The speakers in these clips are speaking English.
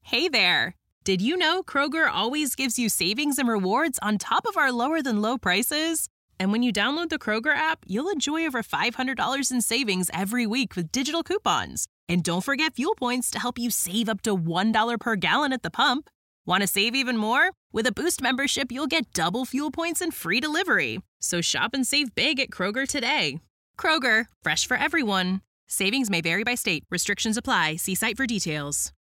Hey there! Did you know Kroger always gives you savings and rewards on top of our lower-than-low prices? And when you download the Kroger app, you'll enjoy over $500 in savings every week with digital coupons. And don't forget fuel points to help you save up to $1 per gallon at the pump. Want to save even more? With a Boost membership, you'll get double fuel points and free delivery. So shop and save big at Kroger today. Kroger, fresh for everyone. Savings may vary by state. Restrictions apply. See site for details.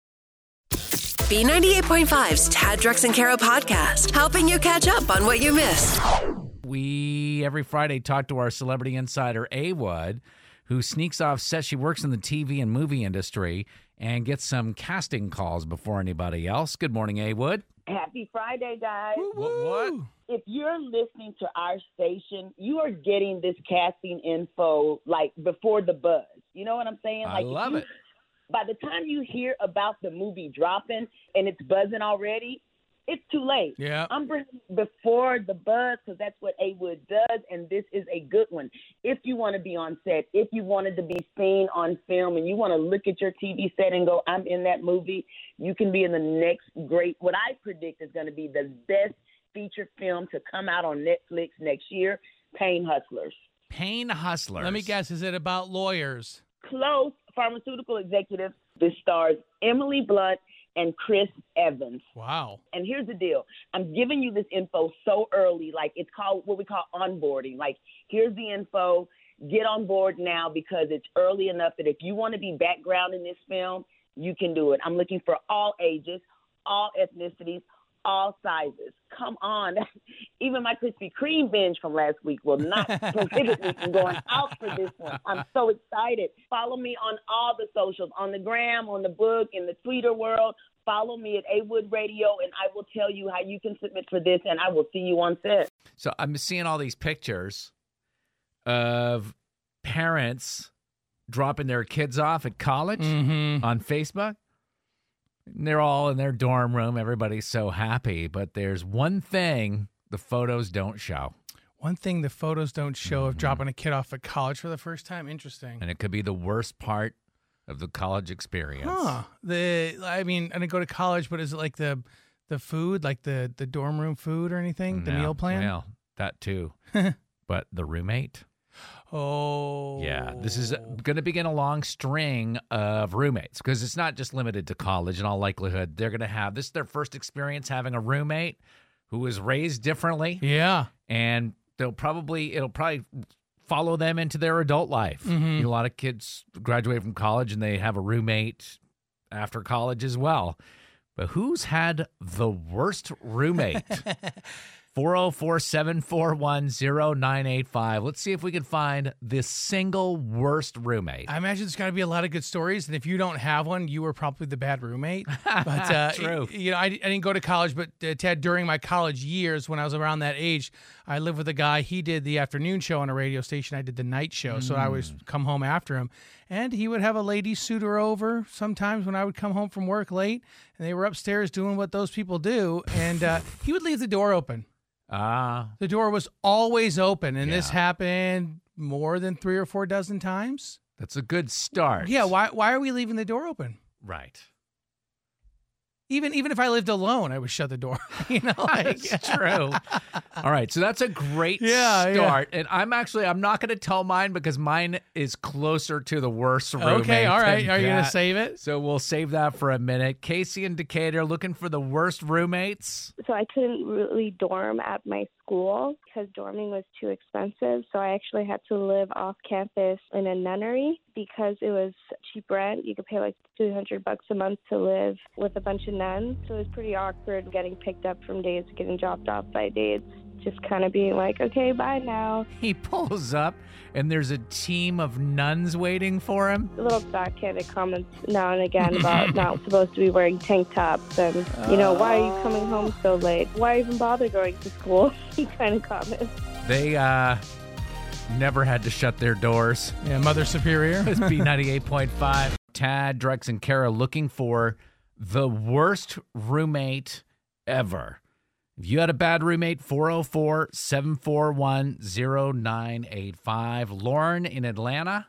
B98.5's Tad, Drex, and Kara podcast, helping you catch up on what you missed. We, every Friday, talk to our celebrity insider, A. Wood, who sneaks off set. She works in the TV and movie industry and gets some casting calls before anybody else. Good morning, A. Wood. Happy Friday, guys. What? If you're listening to our station, you are getting this casting info, like, before the buzz. You know what I'm saying? I love it. By the time you hear about the movie dropping and it's buzzing already, it's too late. Yeah. I'm bringing before the buzz because that's what A. Wood does, and this is a good one. If you want to be on set, if you wanted to be seen on film, and you want to look at your TV set and go, I'm in that movie, you can be in the next great, what I predict is going to be the best feature film to come out on Netflix next year, Pain Hustlers. Pain Hustlers. Let me guess, is it about lawyers? Close. Pharmaceutical executive. This stars Emily Blunt and Chris Evans. Wow. And here's the deal. I'm giving you this info so early, like it's called what we call onboarding. Like, here's the info. Get on board now because it's early enough that if you want to be background in this film, you can do it. I'm looking for all ages, all ethnicities, all sizes. Come on. Even my Krispy Kreme binge from last week will not prohibit me from going out for this one. I'm so excited. Follow me on all the socials, on the gram, on the book, in the Twitter world. Follow me at A. Wood Radio, and I will tell you how you can submit for this, and I will see you on set. So I'm seeing all these pictures of parents dropping their kids off at college on Facebook. They're all in their dorm room. Everybody's so happy. But there's one thing the photos don't show. One thing the photos don't show of dropping a kid off at college for the first time. Interesting. And it could be the worst part of the college experience. Huh. I didn't go to college, but is it like the food, like the dorm room food or anything? The meal plan? Well, that too. But the roommate? Oh. Yeah, this is going to begin a long string of roommates because it's not just limited to college. In all likelihood, they're going to have this is their first experience having a roommate who was raised differently. Yeah. And it'll probably follow them into their adult life. Mm-hmm. A lot of kids graduate from college and they have a roommate after college as well. But who's had the worst roommate? 404-741-0985. Let's see if we can find the single worst roommate. I imagine there's got to be a lot of good stories, and if you don't have one, you were probably the bad roommate. But True. I didn't go to college, but Ted, during my college years, when I was around that age, I lived with a guy. He did the afternoon show on a radio station. I did the night show, so I would come home after him. And he would have a lady suitor over sometimes when I would come home from work late, and they were upstairs doing what those people do, and he would leave the door open. The door was always open, and this happened more than 3 or 4 dozen times. That's a good start. Yeah, why are we leaving the door open? Right. Even if I lived alone, I would shut the door. That's true. All right, so that's a great start. And I'm not going to tell mine because mine is closer to the worst roommate. Okay, all right. Are you going to that. save it? So we'll save that for a minute. Casey in Decatur looking for the worst roommates. So I couldn't really dorm at my school because dorming was too expensive. So I actually had to live off campus in a nunnery because it was cheap rent. You could pay like $200 a month to live with a bunch of nuns. So it was pretty awkward getting picked up from dates, getting dropped off by dates, just kind of being like, okay, bye now. He pulls up and there's a team of nuns waiting for him. A little backhanded comments now and again about not supposed to be wearing tank tops and, why are you coming home so late? Why even bother going to school? kind of comments. They never had to shut their doors. Yeah, Mother Superior. It's B98.5. Tad, Drex, and Kara looking for the worst roommate ever. If you had a bad roommate, 404-741-0985. Lauren in Atlanta.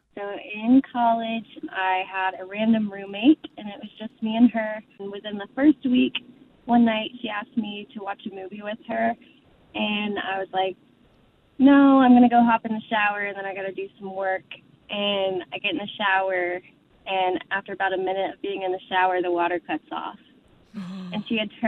in college, I had a random roommate, and it was just me and her. And within the first week, one night, she asked me to watch a movie with her, and I was like, no, I'm going to go hop in the shower, and then I got to do some work. And I get in the shower, and after about a minute of being in the shower, the water cuts off. And she had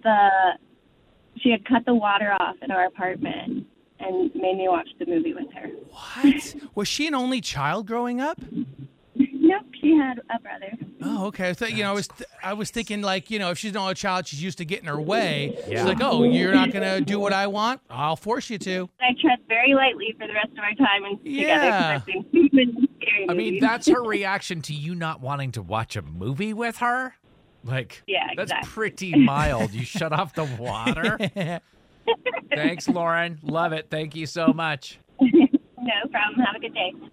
cut the water off in our apartment and made me watch the movie with her. What? Was she an only child growing up? Nope, she had a brother. Oh, okay. So, I was thinking, like, if she's an only child, she's used to getting her way. She's like, oh, you're not going to do what I want? I'll force you to. I tread very lightly for the rest of our time together. I've seen stupid, scary movies. That's her reaction to you not wanting to watch a movie with her? Like, that's pretty mild. You shut off the water? Thanks, Lauren. Love it. Thank you so much. No problem. Have a good day.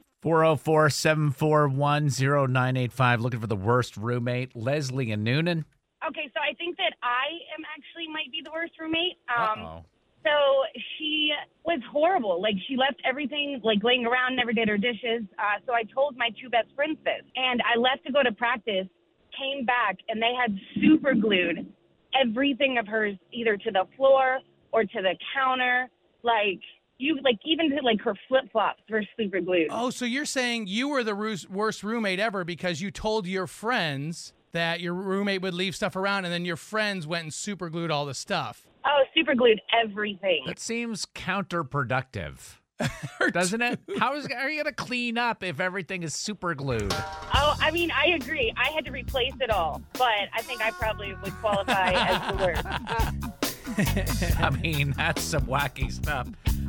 404-741-0985. Looking for the worst roommate. Leslie and Noonan. Okay, so I think that I am actually might be the worst roommate. Uh-oh. So she was horrible. Like, she left everything, like, laying around, never did her dishes. So I told my two best friends this. And I left to go to practice, came back, and they had super glued everything of hers either to the floor or to the counter. Even to, her flip-flops were super glued. Oh, so you're saying you were the worst roommate ever because you told your friends that your roommate would leave stuff around, and then your friends went and super glued all the stuff. Oh, super glued everything. That seems counterproductive, doesn't it? Are you going to clean up if everything is super glued? Oh, I mean, I agree. I had to replace it all, but I think I probably would qualify as the worst. I mean, that's some wacky stuff.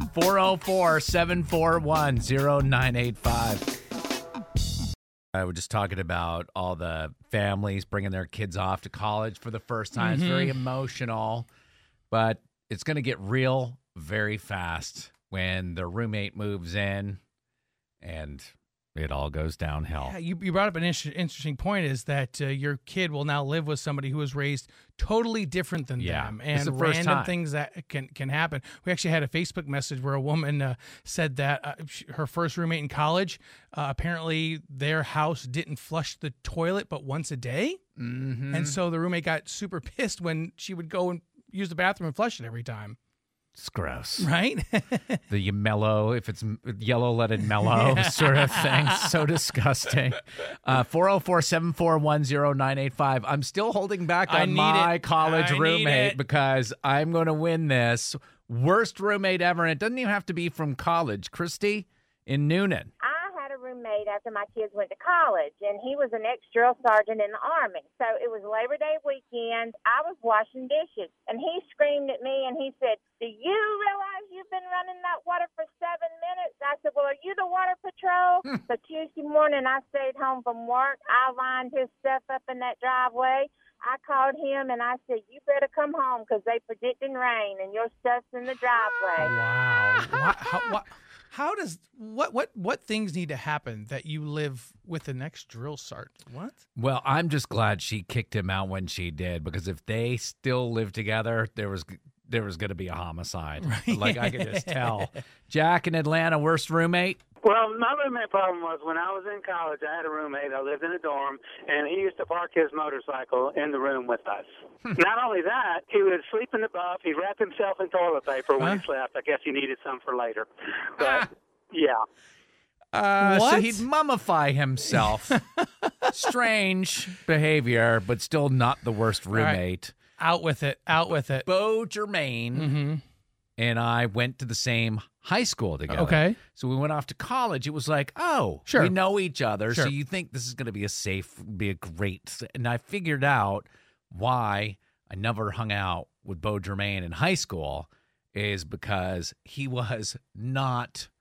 404-741-0985. I was just talking about all the families bringing their kids off to college for the first time. It's very emotional, but it's going to get real very fast when the roommate moves in and it all goes downhill. Yeah, you brought up an interesting point is that your kid will now live with somebody who was raised totally different than them, and random things that can happen. We actually had a Facebook message where a woman said that her first roommate in college, apparently their house didn't flush the toilet but once a day. Mm-hmm. And so the roommate got super pissed when she would go and use the bathroom and flush it every time. It's gross. Right? The mellow, if it's yellow, let it mellow sort of thing. So disgusting. 404-741-0985. I'm still holding back on my college roommate because I'm going to win this. Worst roommate ever. And it doesn't even have to be from college. Christy in Noonan. I had a roommate after my kids went to college, and he was an ex-drill sergeant in the Army. So it was Labor Day weekend. I was washing dishes, and he screamed at me, and he said, "Do you realize you've been running that water for 7 minutes?" I said, "Well, are you the water patrol?" So Tuesday morning, I stayed home from work. I lined his stuff up in that driveway. I called him, and I said, "You better come home because they predicting rain, and your stuff's in the driveway." Wow. How does what things need to happen that you live with the next drill sergeant? What? Well, I'm just glad she kicked him out when she did, because if they still lived together, there was going to be a homicide. Right. Like, I could just tell. Jack in Atlanta, worst roommate? Well, my roommate problem was when I was in college, I had a roommate. I lived in a dorm, and he used to park his motorcycle in the room with us. Not only that, he would sleep in the buff. He'd wrap himself in toilet paper when he slept. I guess he needed some for later. But, yeah. So he'd mummify himself. Strange behavior, but still not the worst roommate. Out with it. Beau Germain and I went to the same high school together. Okay. So we went off to college. It was like, we know each other. Sure. So you think this is going to be a great. And I figured out why I never hung out with Beau Germain in high school is because he was not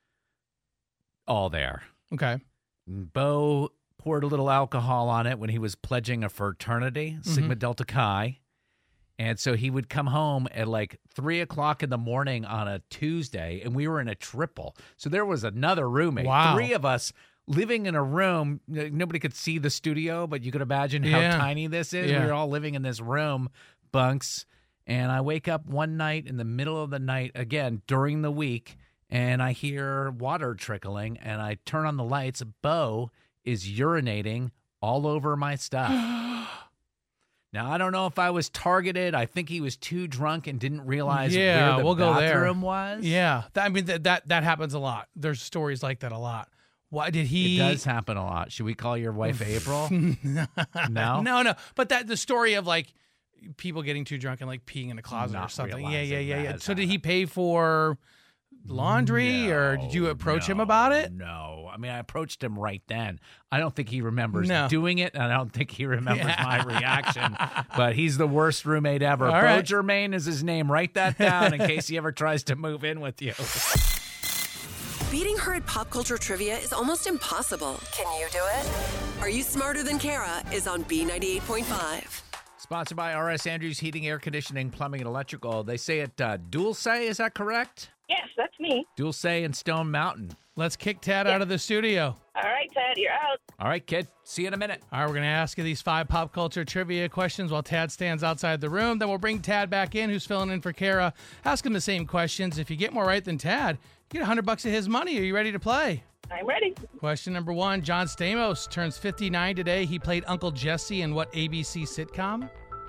all there. Okay. Beau poured a little alcohol on it when he was pledging a fraternity, Sigma Delta Chi. And so he would come home at like 3 o'clock in the morning on a Tuesday, and we were in a triple. So there was another roommate. Wow. 3 of us living in a room. Nobody could see the studio, but you could imagine how tiny this is. Yeah. We were all living in this room, bunks. And I wake up one night in the middle of the night, again, during the week, and I hear water trickling, and I turn on the lights. Bo is urinating all over my stuff. Now, I don't know if I was targeted. I think he was too drunk and didn't realize where the bathroom was. Yeah, that happens a lot. There's stories like that a lot. Why did he? It does happen a lot. Should we call your wife April? No? No. But the story of like people getting too drunk and like peeing in a closet or something. Yeah. So did he pay for laundry or did you approach him about it? No. I mean, I approached him right then. I don't think he remembers doing it, and I don't think he remembers my reaction. But he's the worst roommate ever. All Bo right. Germain is his name. Write that down in case he ever tries to move in with you. Beating her at pop culture trivia is almost impossible. Can you do it? Are You Smarter Than Kara is on B98.5. Sponsored by R.S. Andrews Heating, Air Conditioning, Plumbing, and Electrical. They say it Dulce, is that correct? Yes, that's me. Dulce and Stone Mountain. Let's kick Tad out of the studio. All right, Ted, you're out. All right, kid. See you in a minute. All right, we're going to ask you these 5 pop culture trivia questions while Tad stands outside the room. Then we'll bring Tad back in, who's filling in for Kara. Ask him the same questions. If you get more right than Tad, you get $100 of his money. Are you ready to play? I'm ready. Question number 1. John Stamos turns 59 today. He played Uncle Jesse in what ABC sitcom?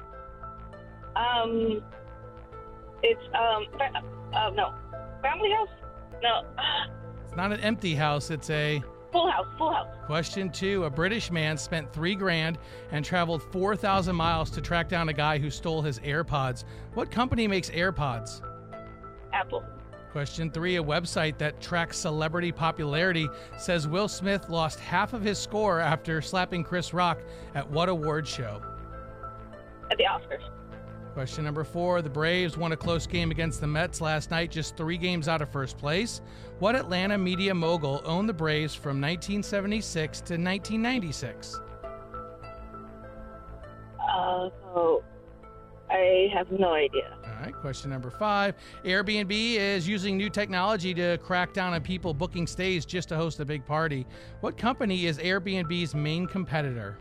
It's no, Family House. No, It's not an empty house. It's a... Full House. Full House. Question 2. A British man spent $3,000 and traveled 4,000 miles to track down a guy who stole his AirPods. What company makes AirPods? Apple. Question 3. A website that tracks celebrity popularity says Will Smith lost half of his score after slapping Chris Rock at what award show? At the Oscars. Question number 4. The Braves won a close game against the Mets last night, just 3 games out of first place. What Atlanta media mogul owned the Braves from 1976 to 1996? So I have no idea. All right, question number 5. Airbnb is using new technology to crack down on people booking stays just to host a big party. What company is Airbnb's main competitor?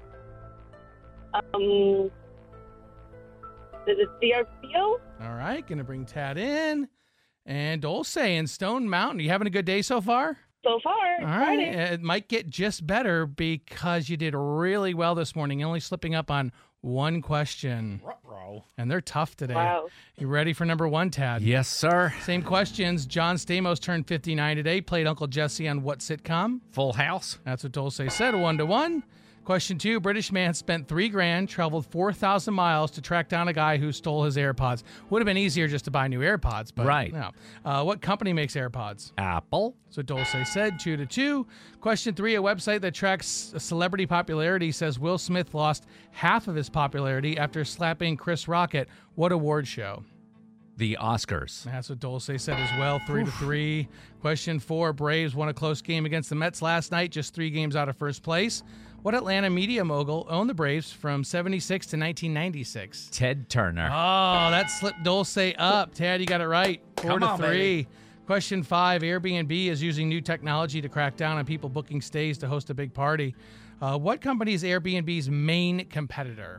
Is it VRBO? All right, going to bring Tad in. And Dulce and Stone Mountain. You having a good day so far? So far. All right. It might get just better because you did really well this morning, only slipping up on 1 question. And they're tough today. Wow. You ready for number 1, Tad? Yes, sir. Same questions. John Stamos turned 59 today. Played Uncle Jesse on what sitcom? Full House. That's what Dulce said. 1-1. Question 2. British man spent $3,000, traveled 4,000 miles to track down a guy who stole his AirPods. Would have been easier just to buy new AirPods, but right. No. What company makes AirPods? Apple. So Dulce said 2-2. Question 3. A website that tracks celebrity popularity says Will Smith lost half of his popularity after slapping Chris Rock at what award show? The Oscars. That's what Dulce said as well. 3-3. Question 4. Braves won a close game against the Mets last night, just 3 games out of first place. What Atlanta media mogul owned the Braves from 76 to 1996? Ted Turner. Oh, that slipped Dulce up. Tad, you got it right. 4-3. Baby. Question 5. Airbnb is using new technology to crack down on people booking stays to host a big party. What company is Airbnb's main competitor?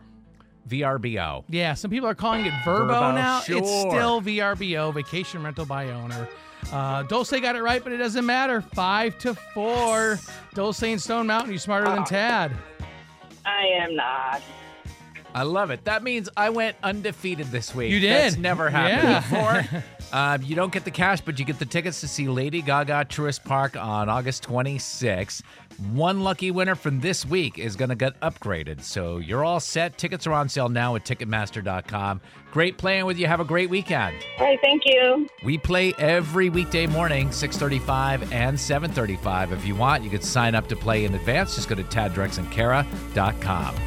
VRBO. Yeah, some people are calling it Vrbo now. Sure. It's still VRBO, Vacation Rental by Owner. Dulce got it right, but it doesn't matter. 5-4. Dulce and Stone Mountain, you smarter than Tad. I am not. I love it. That means I went undefeated this week. You did. That's never happened before. You don't get the cash, but you get the tickets to see Lady Gaga Truist Park on August 26th. One lucky winner from this week is going to get upgraded. So you're all set. Tickets are on sale now at Ticketmaster.com. Great playing with you. Have a great weekend. All right, thank you. We play every weekday morning, 6:35 and 7:35. If you want, you could sign up to play in advance. Just go to TadDrexandKara.com.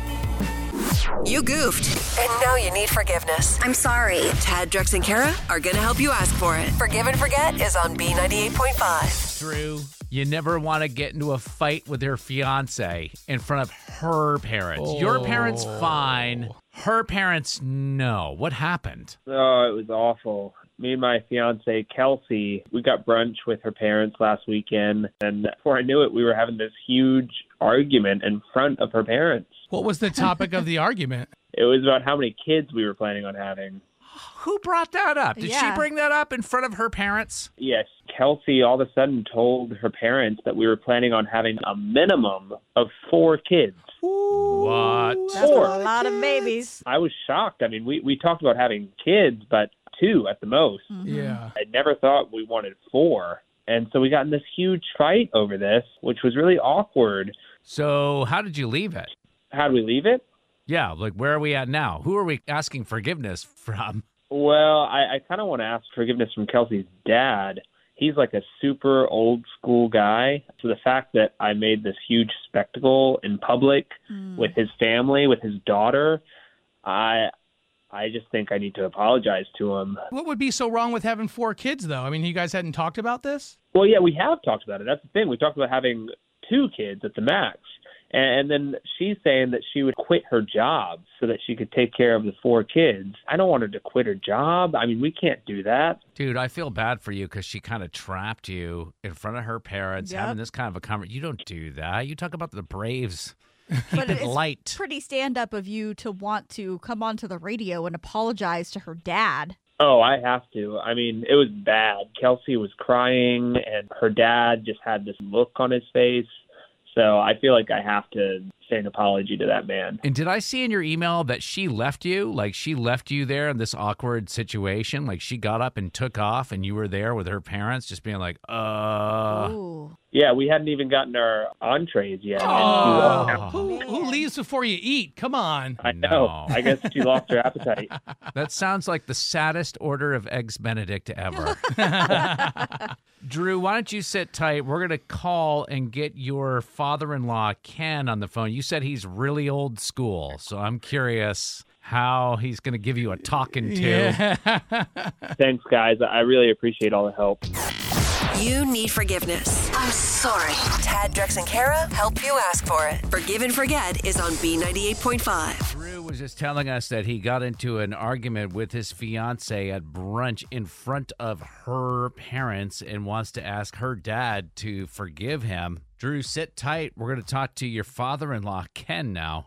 You goofed, and now you need forgiveness. I'm sorry. Tad, Drex, and Kara are going to help you ask for it. Forgive and Forget is on B98.5. True. You never want to get into a fight with your fiance in front of her parents. Your parents, fine. Her parents, no. What happened? Oh, it was awful. Me and my fiance, Kelsey, we got brunch with her parents last weekend. And before I knew it, we were having this huge argument in front of her parents. What was the topic of the argument? It was about how many kids we were planning on having. Who brought that up? Did she bring that up in front of her parents? Yes, Kelsey all of a sudden told her parents that we were planning on having a minimum of 4 kids. What? That's a lot of babies. I was shocked. I mean, we talked about having kids, but 2 at the most. Mm-hmm. Yeah. I never thought we wanted 4. And so we got in this huge fight over this, which was really awkward. So how did you leave it? How do we leave it? Yeah, like where are we at now? Who are we asking forgiveness from? Well, I kind of want to ask forgiveness from Kelsey's dad. He's like a super old school guy. So the fact that I made this huge spectacle in public with his family, with his daughter, I just think I need to apologize to him. What would be so wrong with having 4 kids, though? I mean, you guys hadn't talked about this? Well, yeah, we have talked about it. That's the thing. We talked about having 2 kids at the max. And then she's saying that she would quit her job so that she could take care of the 4 kids. I don't want her to quit her job. I mean, we can't do that. Dude, I feel bad for you because she kind of trapped you in front of her parents, having this kind of a conversation. You don't do that. You talk about the Braves. But it's light. pretty stand-up of you to want to come onto the radio and apologize to her dad. Oh, I have to. I mean, it was bad. Kelsey was crying, and her dad just had this look on his face. So I feel like I have to say an apology to that man. And did I see in your email that she left you? Like she left you there in this awkward situation? Like she got up and took off and you were there with her parents just being like, Ooh. Yeah, we hadn't even gotten our entrees yet. Who leaves before you eat? Come on. I know. I guess she lost her appetite. That sounds like the saddest order of Eggs Benedict ever. Drew, why don't you sit tight? We're going to call and get your father-in-law, Ken, on the phone. You said he's really old school, so I'm curious how he's going to give you a talking to. Yeah. Thanks, guys. I really appreciate all the help. You need forgiveness. I'm sorry. Tad, Drex, and Kara help you ask for it. Forgive and Forget is on B98.5. Drew was just telling us that he got into an argument with his fiance at brunch in front of her parents and wants to ask her dad to forgive him. Drew, sit tight. We're going to talk to your father-in-law, Ken, now.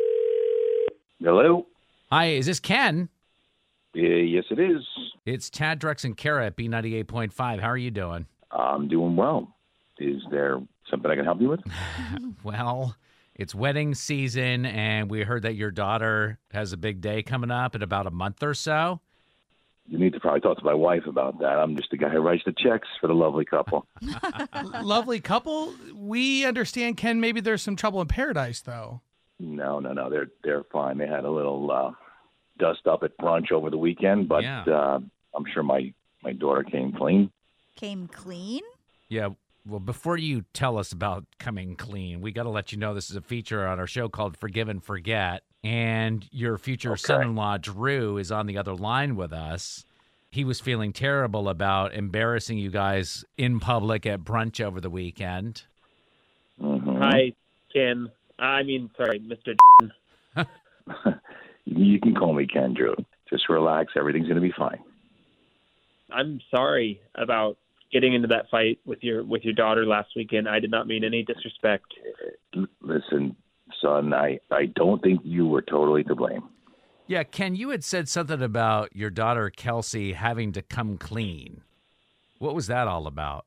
Hello? Hi, is this Ken? Yes, it is. It's Tad, Drex, and Kara at B98.5. How are you doing? I'm doing well. Is there something I can help you with? Well, it's wedding season, and we heard that your daughter has a big day coming up in about a month or so. You need to probably talk to my wife about that. I'm just the guy who writes the checks for the lovely couple. Lovely couple? We understand, Ken, maybe there's some trouble in paradise, though. No. They're fine. They had a little dust up at brunch over the weekend, but I'm sure my daughter came clean. Came clean? Yeah. Well, before you tell us about coming clean, we got to let you know this is a feature on our show called Forgive and Forget. And your future son-in-law, Drew, is on the other line with us. He was feeling terrible about embarrassing you guys in public at brunch over the weekend. Mm-hmm. Hi, Ken. Sorry, Mr. You can call me Ken, Drew. Just relax. Everything's going to be fine. I'm sorry about getting into that fight with your daughter last weekend. I did not mean any disrespect. Listen, son, I don't think you were totally to blame. Yeah, Ken, you had said something about your daughter, Kelsey, having to come clean. What was that all about?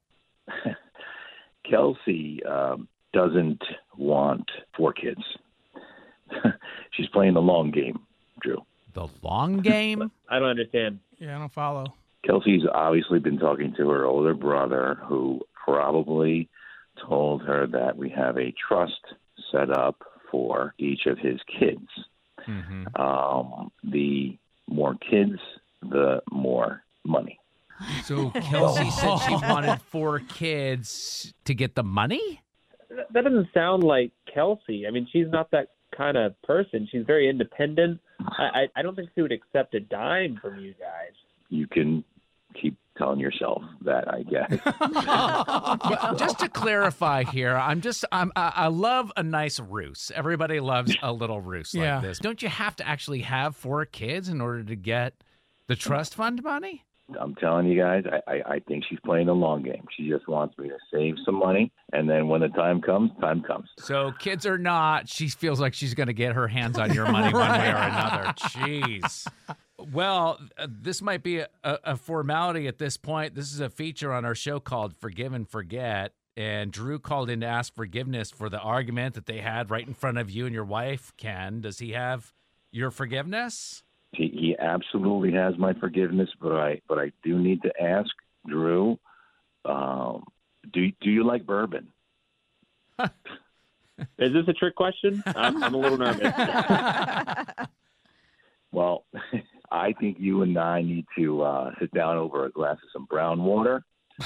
Kelsey doesn't want 4 kids. She's playing the long game, Drew. The long game? I don't understand. Yeah, I don't follow. Kelsey's obviously been talking to her older brother, who probably told her that we have a trust set up for each of his kids. Mm-hmm. The more kids, the more money. So Kelsey said she wanted 4 kids to get the money? That doesn't sound like Kelsey. I mean, she's not that kind of person. She's very independent. I don't think she would accept a dime from you guys. You can keep telling yourself that, I guess. But just to clarify here, I love a nice ruse. Everybody loves a little ruse like this. Don't you have to actually have 4 kids in order to get the trust fund money? I'm telling you guys, I think she's playing the long game. She just wants me to save some money, and then when the time comes, time comes. So kids or not, she feels like she's going to get her hands on your money one way or another. Jeez. Well, this might be a formality at this point. This is a feature on our show called Forgive and Forget. And Drew called in to ask forgiveness for the argument that they had right in front of you and your wife, Ken. Does he have your forgiveness? He absolutely has my forgiveness, but I do need to ask, Drew, do you like bourbon? Is this a trick question? I'm a little nervous. Well, I think you and I need to sit down over a glass of some brown water.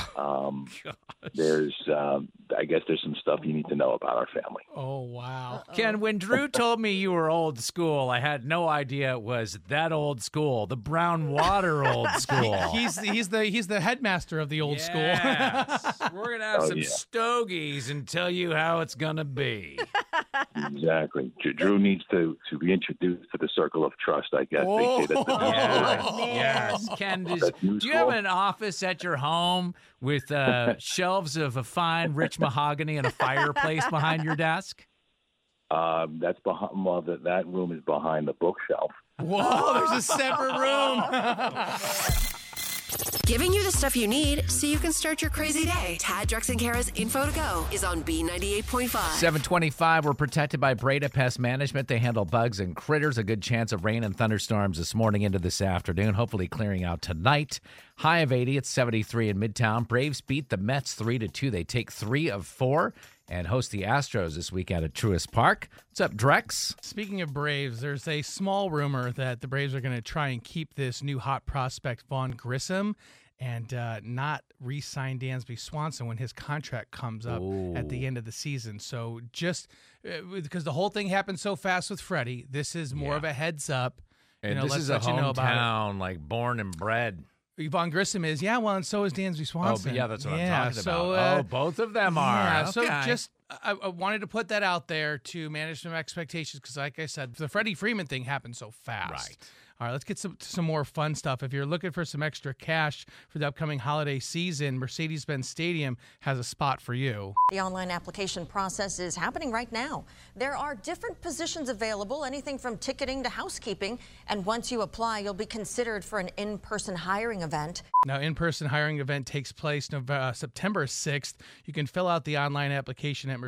I guess there's some stuff you need to know about our family. Oh, wow. Ken, when Drew told me you were old school, I had no idea it was that old school, the brown water old school. He's the headmaster of the old school. We're going to have some stogies and tell you how it's going to be. Exactly. Drew needs to be introduced to the circle of trust, I guess. Oh, they say that's yes. Ken, do you have an office at your home with shelves of a fine, rich mahogany and a fireplace behind your desk? That's behind. Well, that room is behind the bookshelf. Whoa, there's a separate room. Giving you the stuff you need so you can start your crazy day. Tad, Drex, and Kara's Info to Go is on B98.5. 725, we're protected by Breda Pest Management. They handle bugs and critters. A good chance of rain and thunderstorms this morning into this afternoon, hopefully clearing out tonight. High of 80, it's 73 in Midtown. Braves beat the Mets 3-2. They take 3 of 4 and host the Astros this weekend at Truist Park. What's up, Drex? Speaking of Braves, there's a small rumor that the Braves are going to try and keep this new hot prospect, Vaughn Grissom, and not re-sign Dansby Swanson when his contract comes up at the end of the season. So just because the whole thing happened so fast with Freddie, this is more of a heads up. And this is a hometown, like born and bred. Vaughn Grissom is, and so is Dansby Swanson. Oh, yeah, that's what I'm talking about. Both of them are. Yeah, okay. So just, I wanted to put that out there to manage some expectations because, like I said, the Freddie Freeman thing happened so fast. Right. All right, let's get some more fun stuff. If you're looking for some extra cash for the upcoming holiday season, Mercedes-Benz Stadium has a spot for you. The online application process is happening right now. There are different positions available, anything from ticketing to housekeeping. And once you apply, you'll be considered for an in-person hiring event. Now, in-person hiring event takes place September 6th. You can fill out the online application at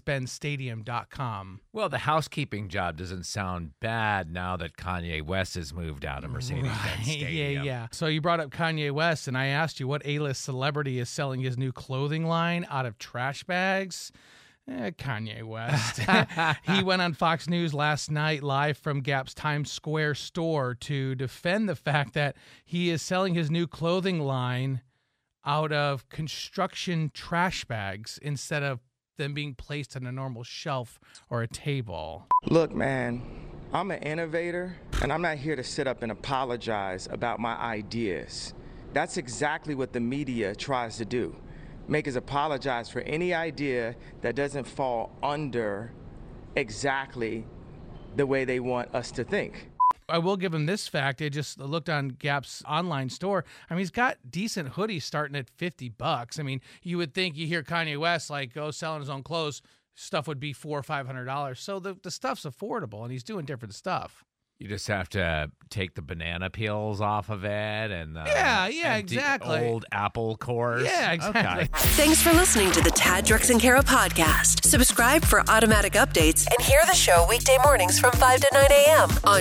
mercedesbenzstadium.com. Well, the housekeeping job doesn't sound bad now that Kanye West has moved out of Mercedes-Benz Stadium. Yeah. So you brought up Kanye West, and I asked you what A-list celebrity is selling his new clothing line out of trash bags. Kanye West. He went on Fox News last night live from Gap's Times Square store to defend the fact that he is selling his new clothing line out of construction trash bags instead of them being placed on a normal shelf or a table. Look, man, I'm an innovator, and I'm not here to sit up and apologize about my ideas. That's exactly what the media tries to do. Make us apologize for any idea that doesn't fall under exactly the way they want us to think. I will give him this fact. I just looked on Gap's online store. I mean, he's got decent hoodies starting at $50. I mean, you would think you hear Kanye West selling his own clothes, stuff would be $400 or $500. So the stuff's affordable, and he's doing different stuff. You just have to take the banana peels off of it and exactly. Old apple cores. Yeah, exactly. Okay. Thanks for listening to the Tad, Drex, and Kara podcast. Subscribe for automatic updates and hear the show weekday mornings from 5 to 9 a.m. on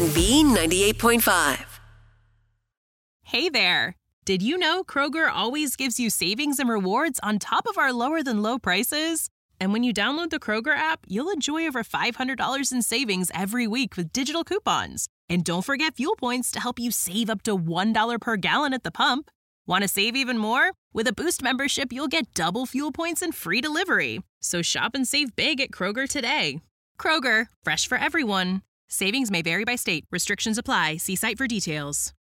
B98.5. Hey there. Did you know Kroger always gives you savings and rewards on top of our lower than low prices? And when you download the Kroger app, you'll enjoy over $500 in savings every week with digital coupons. And don't forget fuel points to help you save up to $1 per gallon at the pump. Want to save even more? With a Boost membership, you'll get double fuel points and free delivery. So shop and save big at Kroger today. Kroger, fresh for everyone. Savings may vary by state. Restrictions apply. See site for details.